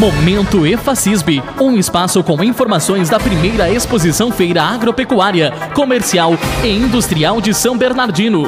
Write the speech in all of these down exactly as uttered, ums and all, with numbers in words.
Momento EFACISB, um espaço com informações da primeira exposição feira agropecuária, comercial e industrial de São Bernardino.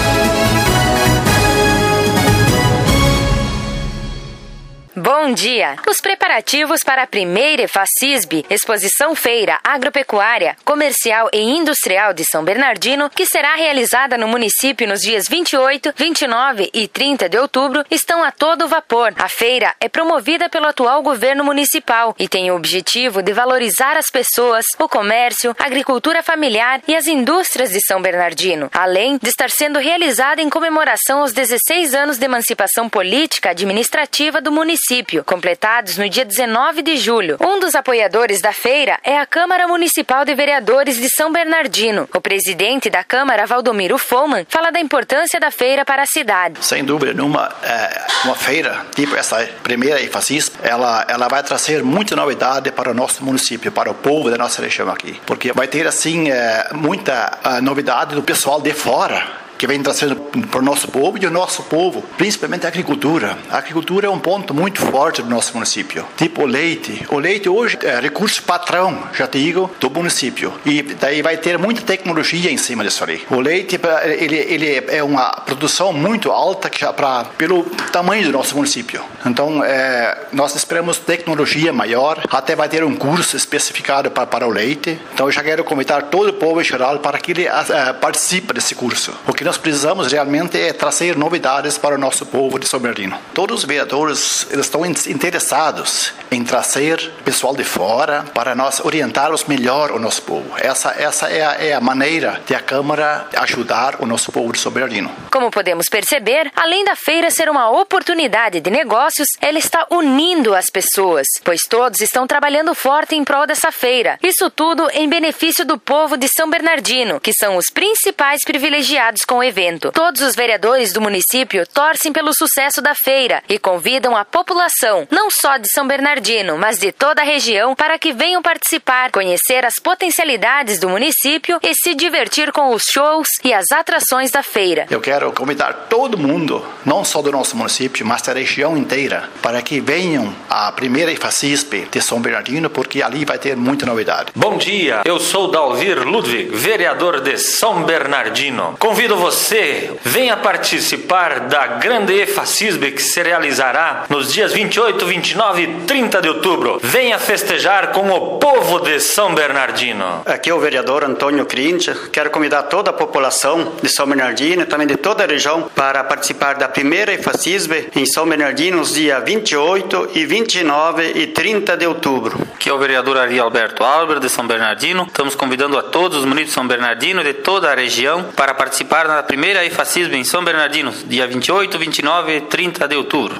Bom dia! Os preparativos para a primeira EFACISB, Exposição Feira Agropecuária, Comercial e Industrial de São Bernardino, que será realizada no município nos dias vinte e oito, vinte e nove e trinta de outubro, estão a todo vapor. A feira é promovida pelo atual governo municipal e tem o objetivo de valorizar as pessoas, o comércio, a agricultura familiar e as indústrias de São Bernardino, além de estar sendo realizada em comemoração aos dezesseis anos de emancipação política administrativa do município, completados no dia dezenove de julho. Um dos apoiadores da feira é a Câmara Municipal de Vereadores de São Bernardino. O presidente da Câmara, Valdomiro Foman, fala da importância da feira para a cidade. Sem dúvida nenhuma, é, uma feira, tipo essa primeira EFACISB, ela, ela vai trazer muita novidade para o nosso município, para o povo da nossa região aqui. Porque vai ter, assim, é, muita uh, novidade do pessoal de fora, que vem trazendo para o nosso povo e o nosso povo, principalmente a agricultura. A agricultura é um ponto muito forte do nosso município. Tipo o leite. O leite hoje é recurso patrão, já te digo, do município. E daí vai ter muita tecnologia em cima disso ali. O leite, ele, ele é uma produção muito alta que já pra, pelo tamanho do nosso município. Então, é, nós esperamos tecnologia maior, até vai ter um curso especificado para, para o leite. Então, eu já quero convidar todo o povo em geral para que ele é, participe desse curso. Porque nós precisamos realmente é trazer novidades para o nosso povo de São Bernardino. Todos os vereadores eles estão interessados em trazer pessoal de fora para nós orientarmos melhor o nosso povo. Essa, essa é, a, é a maneira de a Câmara ajudar o nosso povo de São Bernardino. Como podemos perceber, além da feira ser uma oportunidade de negócios, ela está unindo as pessoas, pois todos estão trabalhando forte em prol dessa feira. Isso tudo em benefício do povo de São Bernardino, que são os principais privilegiados com o evento. Todos os vereadores do município torcem pelo sucesso da feira e convidam a população, não só de São Bernardino, mas de toda a região, para que venham participar, conhecer as potencialidades do município e se divertir com os shows e as atrações da feira. Eu quero convidar todo mundo, não só do nosso município, mas da região inteira, para que venham à primeira EFACISB de São Bernardino, porque ali vai ter muita novidade. Bom dia, eu sou Dalvir Ludwig, vereador de São Bernardino. Convido você, venha participar da grande EFACISB que se realizará nos dias vinte e oito, vinte e nove e trinta de outubro. Venha festejar com o povo de São Bernardino. Aqui é o vereador Antônio Crincha. Quero convidar toda a população de São Bernardino e também de toda a região para participar da primeira EFACISB em São Bernardino nos dias vinte e oito, vinte e nove e trinta de outubro. Aqui é o vereador Ari Alberto Albert de São Bernardino. Estamos convidando a todos os municípios de São Bernardino e de toda a região para participar na primeira EFACISB em São Bernardino, dia vinte e oito, vinte e nove e trinta de outubro.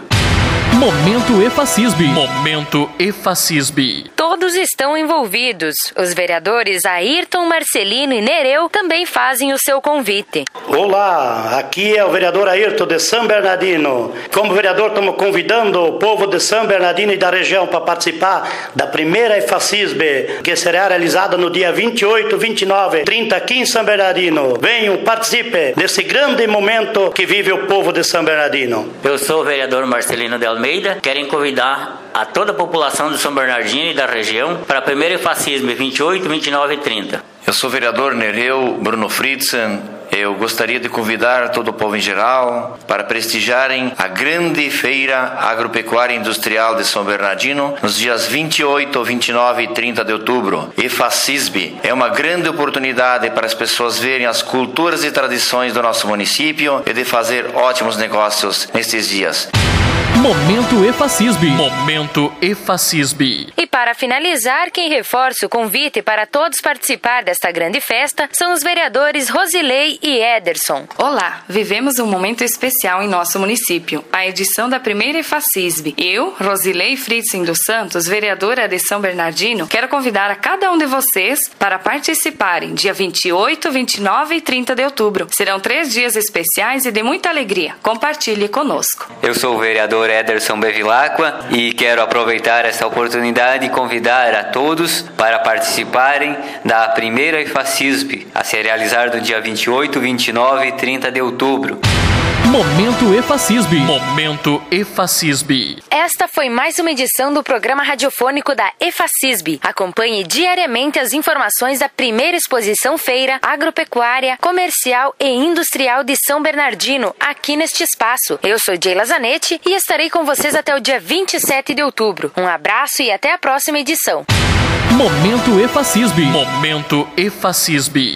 Momento EFACISB. Momento EFACISB. Todos estão envolvidos. Os vereadores Ayrton, Marcelino e Nereu também fazem o seu convite. Olá, aqui é o vereador Ayrton de São Bernardino. Como vereador, estamos convidando o povo de São Bernardino e da região para participar da primeira EFACISB, que será realizada no dia vinte e oito, vinte e nove e trinta aqui em São Bernardino. Venham, participe desse grande momento que vive o povo de São Bernardino. Eu sou o vereador Marcelino de Almeida. Querem convidar a toda a população de São Bernardino e da região para a primeira EFACISB vinte e oito, vinte e nove e trinta. Eu sou o vereador Nereu Bruno Fritzen. Eu gostaria de convidar todo o povo em geral para prestigiarem a grande feira agropecuária industrial de São Bernardino nos dias vinte e oito, vinte e nove e trinta de outubro. EFACISB é uma grande oportunidade para as pessoas verem as culturas e tradições do nosso município e de fazer ótimos negócios nestes dias. Momento EFACISB. Momento EFACISB. E para finalizar, quem reforça o convite para todos participar desta grande festa são os vereadores Rosilei e Ederson. Olá, vivemos um momento especial em nosso município, a edição da primeira EFACISB. Eu, Rosilei Fritzen dos Santos, vereadora de São Bernardino, quero convidar a cada um de vocês para participarem dia vinte e oito, vinte e nove e trinta de outubro. Serão três dias especiais e de muita alegria. Compartilhe conosco. Eu sou o vereador Ederson Bevilacqua e quero aproveitar essa oportunidade e convidar a todos para participarem da primeira EFACISB, a se realizar no dia vinte e oito, vinte e nove e trinta de outubro. Momento EFACISB. Momento EFACISB. Esta foi mais uma edição do programa radiofônico da EFACISB. Acompanhe diariamente as informações da primeira exposição feira agropecuária, comercial e industrial de São Bernardino, aqui neste espaço. Eu sou Jayla Zanetti e estarei com vocês até o dia vinte e sete de outubro. Um abraço e até a próxima edição. Momento EFACISB. Momento EFACISB.